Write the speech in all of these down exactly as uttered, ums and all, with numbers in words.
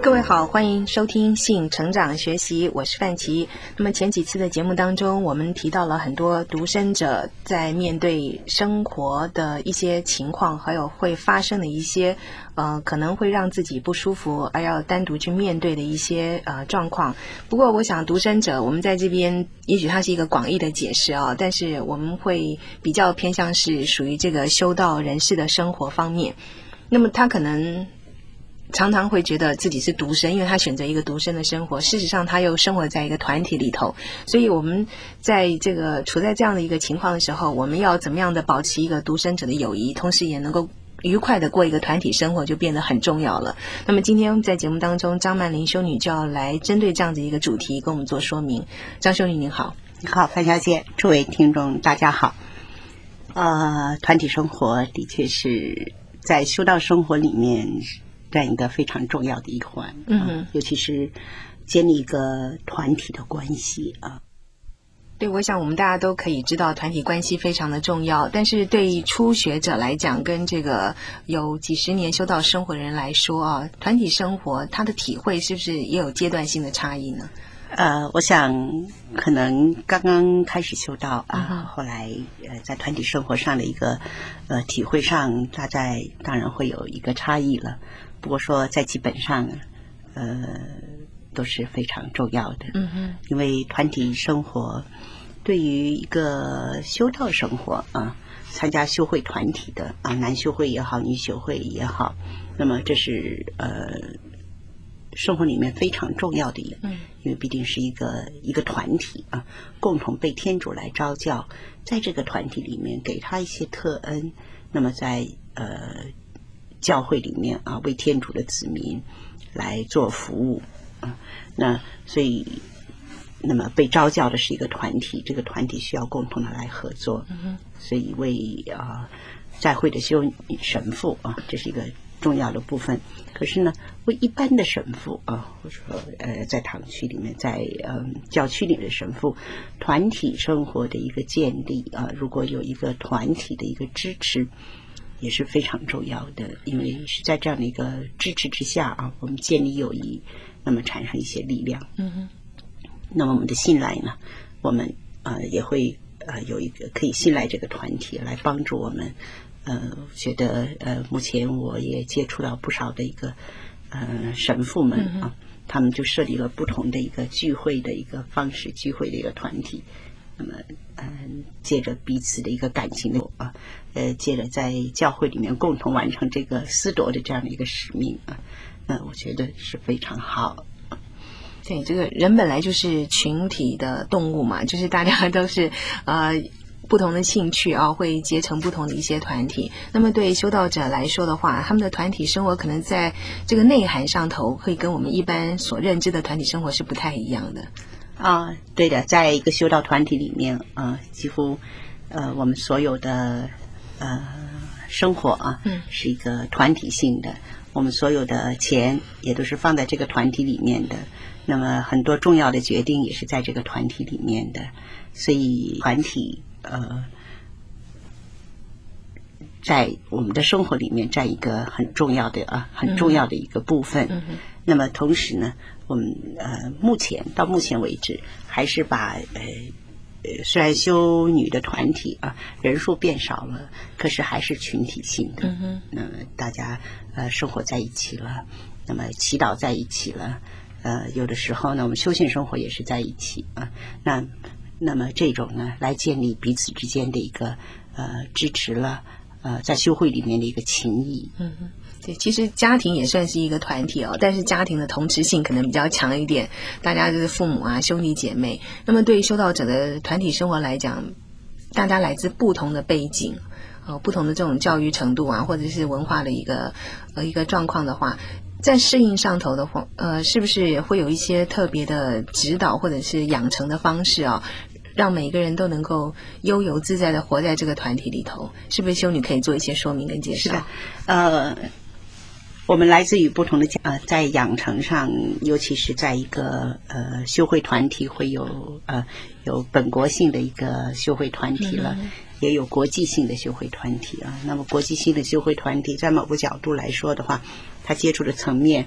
各位好，欢迎收听性成长学习，我是范琪。那么前几次的节目当中，我们提到了很多独身者在面对生活的一些情况，还有会发生的一些呃可能会让自己不舒服而要单独去面对的一些呃状况。不过我想独身者我们在这边也许它是一个广义的解释啊，但是我们会比较偏向是属于这个修道人士的生活方面。那么他可能常常会觉得自己是独身，因为他选择一个独身的生活，事实上他又生活在一个团体里头，所以我们在这个处在这样的一个情况的时候，我们要怎么样的保持一个独身者的友谊，同时也能够愉快的过一个团体生活，就变得很重要了。那么今天在节目当中，张曼玲修女就要来针对这样的一个主题跟我们做说明。张修女您好。 你好，范小姐，诸位听众大家好。呃，团体生活的确是在修道生活里面占一个非常重要的一环，嗯、呃，尤其是建立一个团体的关系啊。 对，我想我们大家都可以知道团体关系非常的重要，但是对于初学者来讲，跟这个有几十年修道生活的人来说啊，团体生活他的体会是不是也有阶段性的差异呢？ 呃，我想可能刚刚开始修道啊，嗯、后来呃在团体生活上的一个呃体会上，大概当然会有一个差异了。不过说在基本上，呃，都是非常重要的。嗯哼，因为团体生活对于一个修道生活啊，参加修会团体的啊，男修会也好，女修会也好，那么这是呃生活里面非常重要的一个，嗯，因为毕竟是一个一个团体啊，共同被天主来召教，在这个团体里面给他一些特恩，那么在呃教会里面啊，为天主的子民来做服务啊，那所以那么被召教的是一个团体，这个团体需要共同的来合作，嗯、所以为啊在会的修女神父啊，这是一个重要的部分。可是呢，为一般的神父啊，或者说呃在堂区里面，在嗯教区里面的神父，团体生活的一个建立啊，如果有一个团体的一个支持，也是非常重要的，因为是在这样的一个支持之下啊，我们建立友谊，那么产生一些力量。嗯哼。那么我们的信赖呢，我们呃也会呃有一个可以信赖这个团体来帮助我们。呃，觉得呃目前我也接触到不少的一个呃神父们啊，嗯、他们就设立了不同的一个聚会的一个方式，聚会的一个团体。那么，嗯、呃，借着彼此的一个感情的啊，呃，借着在教会里面共同完成这个司铎的这样的一个使命啊，那我觉得是非常好。 对，这个人本来就是群体的动物嘛，就是大家都是呃不同的兴趣啊，会结成不同的一些团体。那么对修道者来说的话，他们的团体生活可能在这个内涵上头，会跟我们一般所认知的团体生活是不太一样的。 啊，对的，在一个修道团体里面，呃，几乎呃我们所有的呃生活啊，嗯，是一个团体性的，我们所有的钱也都是放在这个团体里面的，那么很多重要的决定也是在这个团体里面的，所以团体呃在我们的生活里面占一个很重要的啊很重要的一个部分。嗯嗯，那么同时呢，我们呃目前到目前为止还是把呃呃虽然修女的团体啊人数变少了，可是还是群体性的。嗯哼，那么大家呃生活在一起了，那么祈祷在一起了，呃有的时候呢我们修行生活也是在一起啊。那那么这种呢来建立彼此之间的一个呃支持了，呃在修会里面的一个情谊。嗯哼。 对，其实家庭也算是一个团体哦，但是家庭的同质性可能比较强一点，大家就是父母啊、兄弟姐妹。那么对于修道者的团体生活来讲，大家来自不同的背景，呃，不同的这种教育程度啊，或者是文化的一个呃一个状况的话，在适应上头的话，呃，是不是会有一些特别的指导或者是养成的方式啊？让每个人都能够悠游自在的活在这个团体里头，是不是修女可以做一些说明跟介绍？ 是的，呃。我们来自于不同的呃，在养成上，尤其是在一个呃修会团体，会有呃有本国性的一个修会团体了，嗯、也有国际性的修会团体啊。那么国际性的修会团体，在某个角度来说的话，它接触的层面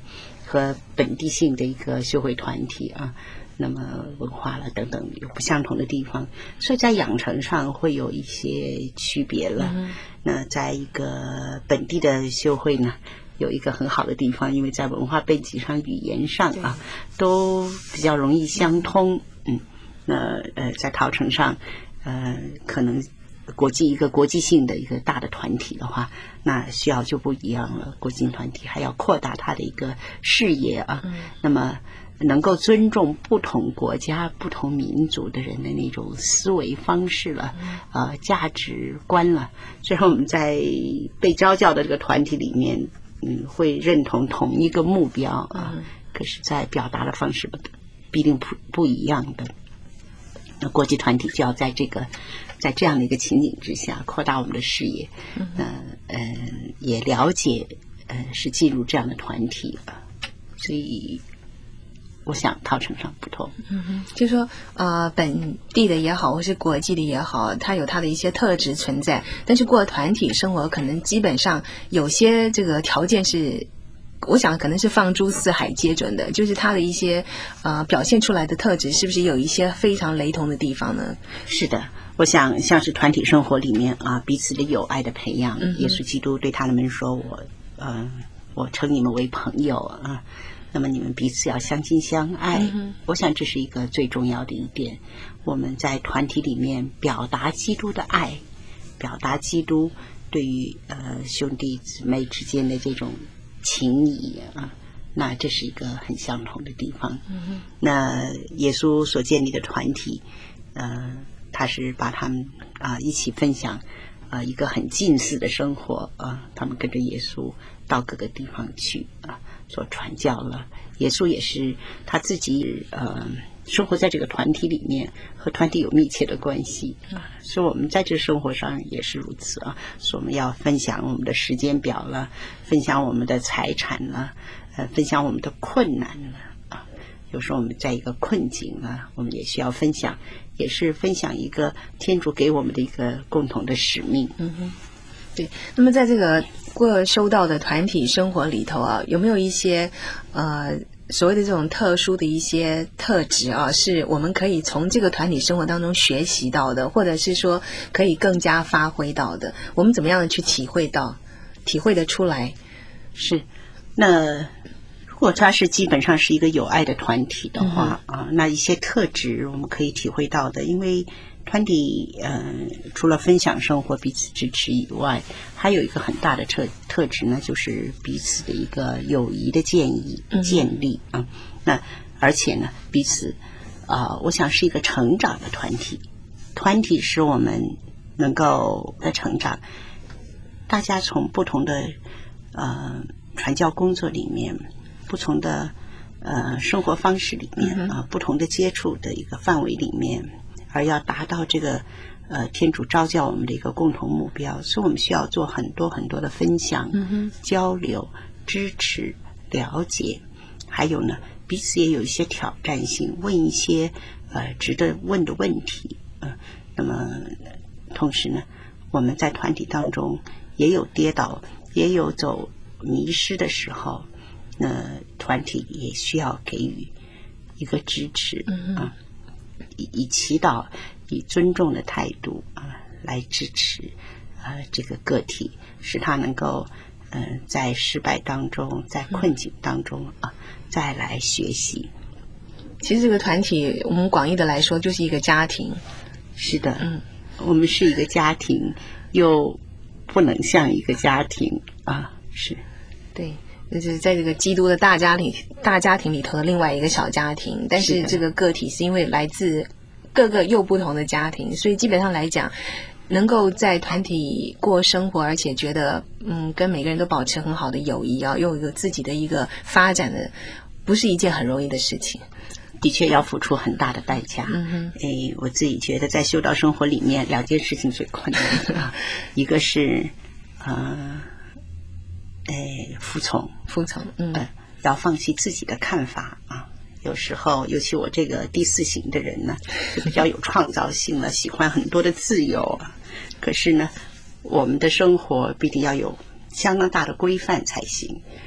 和本地性的一个修会团体啊，那么文化了等等有不相同的地方，所以在养成上会有一些区别了。嗯、那在一个本地的修会呢，有一个很好的地方，因为在文化背景上、语言上啊，都比较容易相通。嗯，那呃，在陶城上，呃，可能国际一个国际性的一个大的团体的话，那需要就不一样了。国际团体还要扩大它的一个视野啊，嗯、那么能够尊重不同国家、不同民族的人的那种思维方式了，呃，价值观了。所以我们在被召教的这个团体里面，嗯，会认同同一个目标啊，嗯、可是，在表达的方式不必定不不一样的。那国际团体就要在这个，在这样的一个情景之下，扩大我们的视野，嗯、呃呃，也了解，呃，是进入这样的团体啊，所以。我想陶城上不同， 嗯哼，就说呃本地的也好，或是国际的也好，它有它的一些特质存在，但是过团体生活，可能基本上有些这个条件是，我想可能是放诸四海皆准的，就是它的一些呃表现出来的特质，是不是有一些非常雷同的地方呢？ 是的，我想像是团体生活里面啊，彼此的友爱的培养，嗯、耶稣基督对他们说：“我，嗯、呃，我称你们为朋友啊。”那么你们彼此要相亲相爱，嗯、我想这是一个最重要的一点。我们在团体里面表达基督的爱，表达基督对于呃兄弟姊妹之间的这种情谊啊，那这是一个很相同的地方。嗯、那耶稣所建立的团体，呃，他是把他们啊、呃、一起分享啊、呃、一个很近似的生活啊、呃，他们跟着耶稣到各个地方去啊。所传教了，耶稣也是他自己呃生活在这个团体里面，和团体有密切的关系啊。所以我们在这生活上也是如此啊。所以我们要分享我们的时间表了，分享我们的财产了，呃，分享我们的困难了啊。有时候我们在一个困境啊，我们也需要分享，也是分享一个天主给我们的一个共同的使命。 嗯哼。对，那么在这个过修道的团体生活里头啊，有没有一些呃所谓的这种特殊的一些特质啊，是我们可以从这个团体生活当中学习到的，或者是说可以更加发挥到的？我们怎么样的去体会到、体会得出来？ 是，那如果它是基本上是一个有爱的团体的话、嗯、啊，那一些特质我们可以体会到的，因为。团体呃，除了分享生活、彼此支持以外，还有一个很大的特特质呢，就是彼此的一个友谊的建议建立啊、嗯。那而且呢，彼此啊、呃，我想是一个成长的团体。团体使我们能够的成长，大家从不同的呃传教工作里面，不同的呃生活方式里面啊、呃，不同的接触的一个范围里面。而要达到这个呃天主召教我们的一个共同目标，所以我们需要做很多很多的分享、嗯、交流、支持、了解，还有呢彼此也有一些挑战性，问一些呃值得问的问题。呃，那么同时呢，我们在团体当中也有跌倒，也有走迷失的时候，那团体也需要给予一个支持啊。嗯呃以, 以祈祷，以尊重的态度啊、呃、来支持啊、呃、这个个体，使他能够嗯、呃、在失败当中，在困境当中啊、呃、再来学习。 其实这个团体，我们广义的来说，就是一个家庭。 是的，嗯，我们是一个家庭，又不能像一个家庭啊，是， 对。就是在这个基督的大家庭大家庭里头的另外一个小家庭，但是这个个体是因为来自各个又不同的家庭，所以基本上来讲，能够在团体过生活，而且觉得嗯跟每个人都保持很好的友谊啊，又有一个自己的一个发展的，不是一件很容易的事情。 的确要付出很大的代价。嗯哼，诶，我自己觉得在修道生活里面，两件事情最困难的，一个是呃。哎，服从， 服从，嗯、呃， 要放弃自己的看法啊。有时候，尤其我这个第四型的人呢，就比较有创造性了，喜欢很多的自由啊。可是呢，我们的生活必定要有相当大的规范才行。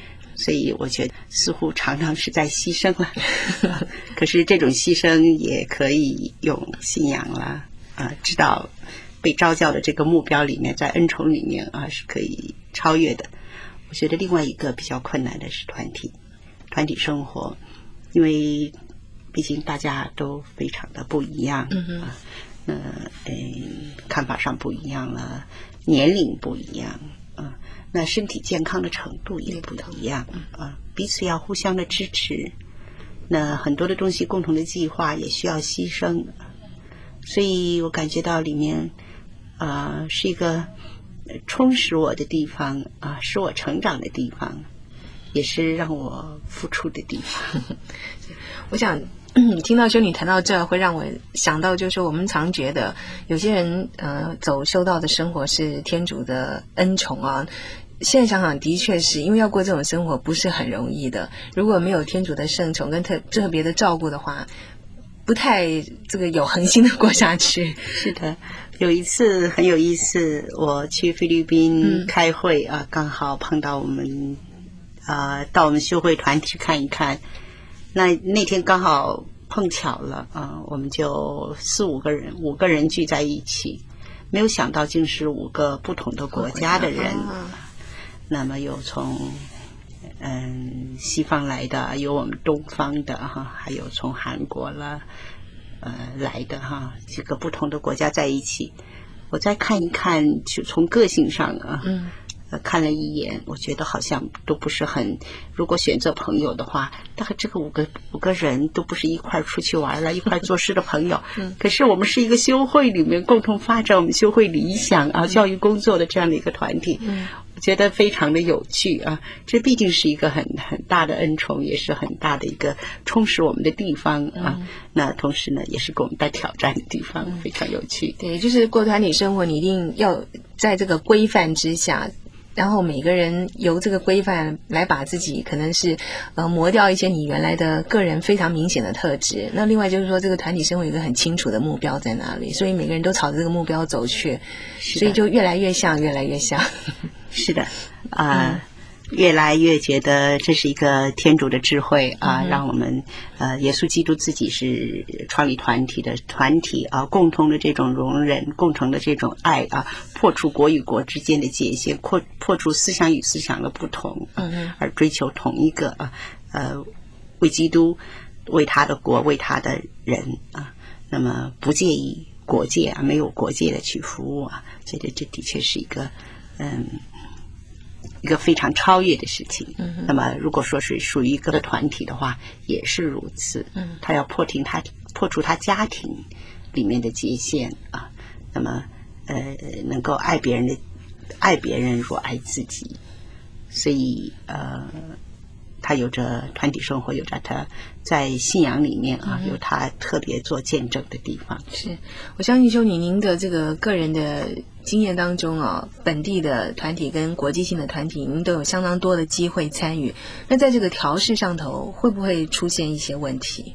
所以我觉得似乎常常是在牺牲了。可是这种牺牲也可以用信仰啦，啊，知道被召叫的这个目标里面，在恩宠里面啊是可以超越的。我觉得另外一个比较困难的是团体，团体生活，因为毕竟大家都非常的不一样，嗯啊，呃，嗯，看法上不一样了，年龄不一样，啊，那身体健康的程度也不一样，啊，彼此要互相的支持，那很多的东西共同的计划也需要牺牲，所以我感觉到里面啊、呃、是一个充实我的地方啊，使我成长的地方，也是让我付出的地方。 我想听到修女谈到这，会让我想到就是我们常觉得有些人呃走修道的生活是天主的恩宠啊，现在想想的确是因为要过这种生活不是很容易的，如果没有天主的圣宠跟特特别的照顾的话，不太这个有恒心的过下去。 是的，有一次很有意思，我去菲律宾开会、嗯、啊，刚好碰到我们啊、呃，到我们修会团体看一看。那那天刚好碰巧了啊，我们就四五个人，五个人聚在一起，没有想到竟是五个不同的国家的人。啊、那么有从嗯西方来的，有我们东方的哈，还有从韩国了呃来的哈，几个不同的国家在一起。我再看一看，就从个性上啊。嗯看了一眼，我觉得好像都不是很，如果选择朋友的话，大概这个五个五个人都不是一块出去玩了，一块做事的朋友。嗯、可是我们是一个修会里面共同发展我们修会理想啊、教育工作的这样的一个团体。嗯，我觉得非常的有趣啊！这毕竟是一个很很大的恩宠，也是很大的一个充实我们的地方啊。嗯、那同时呢，也是给我们带挑战的地方，非常有趣。 对，就是过团体生活，你一定要在这个规范之下。然后每个人由这个规范来把自己可能是呃磨掉一些你原来的个人非常明显的特质。那另外就是说这个团体生活有一个很清楚的目标在哪里，所以每个人都朝着这个目标走去，所以就越来越像越来越像。 是的啊、呃嗯，越来越觉得这是一个天主的智慧啊、呃嗯，让我们呃耶稣基督自己是创立团体的团体啊，共同的这种容忍，共同的这种爱啊，破除国与国之间的界限，破破除思想与思想的不同，嗯，而追求同一个啊呃为基督，为他的国，为他的人啊，那么不介意国界啊，没有国界的去服务啊，觉得这的确是一个嗯。一个非常超越的事情。嗯、那么如果说是属于一个团体的话，也是如此。嗯，他要破停他破除他家庭里面的界限啊。那么呃，能够爱别人的爱别人如爱自己。所以呃，他有着团体生活，有着他在信仰里面啊，嗯、有他特别做见证的地方。 是，我相信修女您的这个个人的经验当中啊，本地的团体跟国际性的团体，您都有相当多的机会参与。那在这个调试上头，会不会出现一些问题？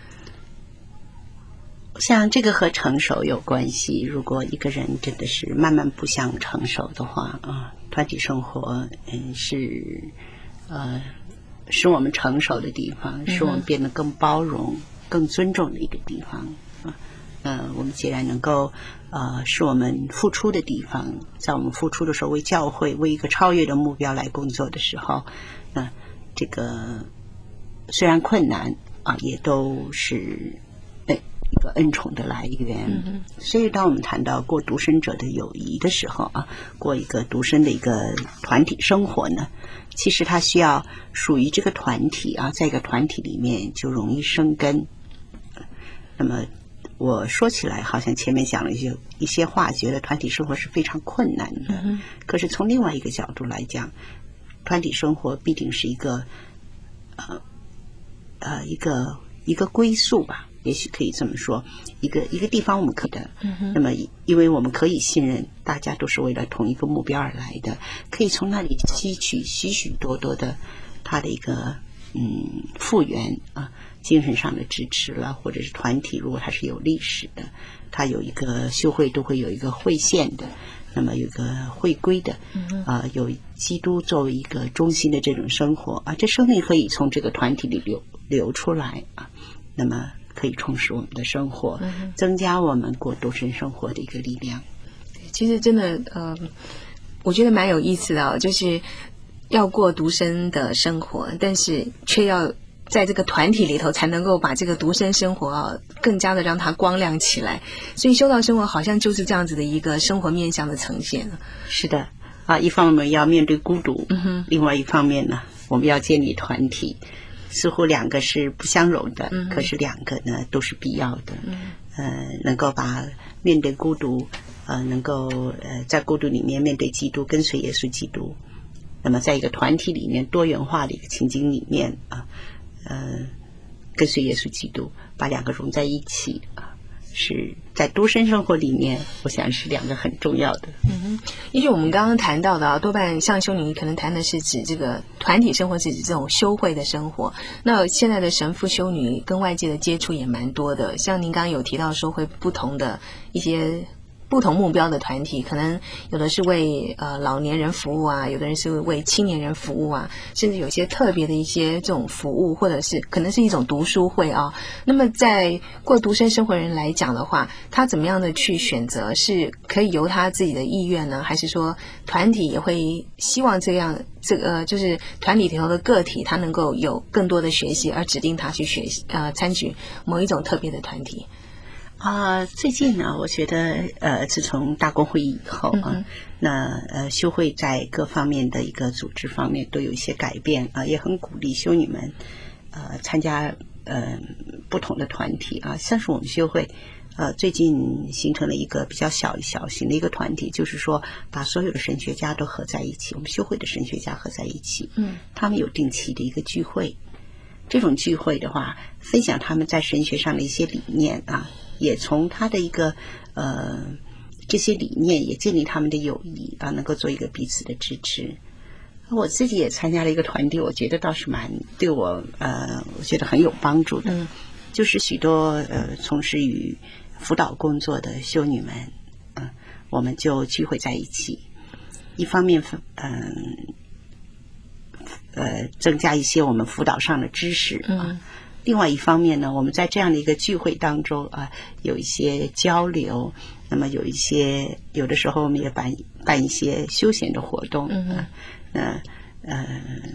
像这个和成熟有关系。如果一个人真的是慢慢不想成熟的话啊，团体生活嗯是呃使我们成熟的地方，使我们变得更包容、更尊重的一个地方啊。呃，我们既然能够呃是我们付出的地方，在我们付出的时候，为教会、为一个超越的目标来工作的时候，那、呃、这个虽然困难啊，也都是呃一个恩宠的来源。嗯、所以，当我们谈到过独身者的友谊的时候啊，过一个独身的一个团体生活呢，其实它需要属于这个团体啊，在一个团体里面就容易生根。那么我说起来好像前面讲了一些一些话，觉得团体生活是非常困难的。嗯、可是从另外一个角度来讲，团体生活必定是一个呃呃一个一个归宿吧，也许可以这么说，一个一个地方我们可以的。嗯、那么因为我们可以信任大家都是为了同一个目标而来的，可以从那里吸取许许多多的他的一个嗯复原啊，精神上的支持了，或者是团体如果它是有历史的，它有一个修会都会有一个会线的，那么有一个会规的，啊、呃，有基督作为一个中心的这种生活啊，这生命可以从这个团体里流流出来啊，那么可以充实我们的生活，嗯、增加我们过独身生活的一个力量。 其实真的，呃，我觉得蛮有意思的哦，就是要过独身的生活，但是却要在这个团体里头才能够把这个独身生活啊更加的让它光亮起来。所以修道生活好像就是这样子的一个生活面向的呈现。 是的啊，一方面要面对孤独，嗯哼，另外一方面呢，我们要建立团体。似乎两个是不相容的，嗯、可是两个呢都是必要的。嗯、呃，能够把面对孤独，呃，能够呃在孤独里面面对基督，跟随耶稣基督。那么在一个团体里面多元化的一个情景里面啊，呃，跟随耶稣基督，把两个融在一起啊，是在独身生活里面，我想是两个很重要的。 嗯哼，也许我们刚刚谈到的啊，多半像修女可能谈的是指这个团体生活，是指这种修会的生活。那现在的神父修女跟外界的接触也蛮多的，像您刚刚有提到说会不同的一些不同目标的团体，可能有的是为呃老年人服务啊，有的人是为青年人服务啊，甚至有些特别的一些这种服务，或者是可能是一种读书会啊。那么在过独身生活人来讲的话，他怎么样的去选择，是可以由他自己的意愿呢，还是说团体也会希望这样这个、呃、就是团体里头的个体他能够有更多的学习，而指定他去学习呃参举某一种特别的团体？ 啊、呃，最近呢，我觉得呃，自从大公会议以后啊，嗯、那呃，修会在各方面的一个组织方面都有一些改变啊，也很鼓励修女们呃参加呃不同的团体啊，像是我们修会呃最近形成了一个比较小小型的一个团体，就是说把所有的神学家都合在一起，我们修会的神学家合在一起，嗯，他们有定期的一个聚会，这种聚会的话，分享他们在神学上的一些理念啊。也从他的一个呃这些理念也建立他们的友谊啊，能够做一个彼此的支持。我自己也参加了一个团体，我觉得倒是蛮对我呃我觉得很有帮助的，嗯、就是许多呃从事于辅导工作的修女们，嗯、呃，我们就聚会在一起，一方面嗯 呃, 呃增加一些我们辅导上的知识啊。嗯，另外一方面呢，我们在这样的一个聚会当中啊，有一些交流，那么有一些有的时候我们也办办一些休闲的活动，嗯嗯、呃，呃，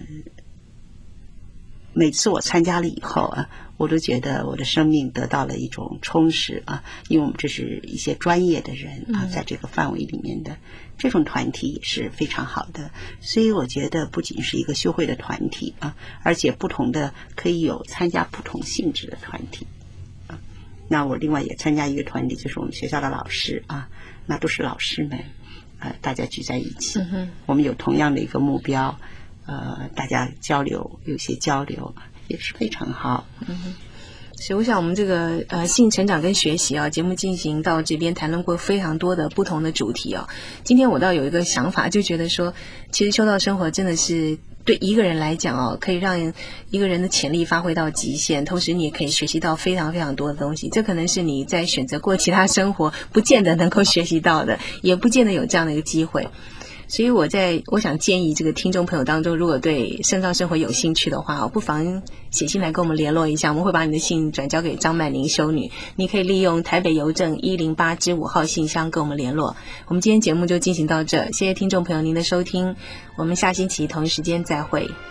每次我参加了以后啊，我都觉得我的生命得到了一种充实啊，因为我们这是一些专业的人啊，在这个范围里面的。这种团体也是非常好的，所以我觉得不仅是一个修会的团体啊，而且不同的可以有参加不同性质的团体啊。那我另外也参加一个团体，就是我们学校的老师啊，那都是老师们啊，大家聚在一起，嗯、我们有同样的一个目标，呃，大家交流，有些交流也是非常好。嗯哼， 所以我想我们这个呃性成长跟学习啊，节目进行到这边谈论过非常多的不同的主题啊。今天我倒有一个想法，就觉得说，其实修道生活真的是对一个人来讲哦，可以让一个人的潜力发挥到极限，同时你也可以学习到非常非常多的东西。这可能是你在选择过其他生活不见得能够学习到的，也不见得有这样的一个机会。所以我在我想建议这个听众朋友当中，如果对圣道生活有兴趣的话，不妨写信来跟我们联络一下，我们会把你的信转交给张曼玲修女，你可以利用台北邮政一零八之五号信箱跟我们联络。我们今天节目就进行到这，谢谢听众朋友您的收听，我们下星期同一时间再会。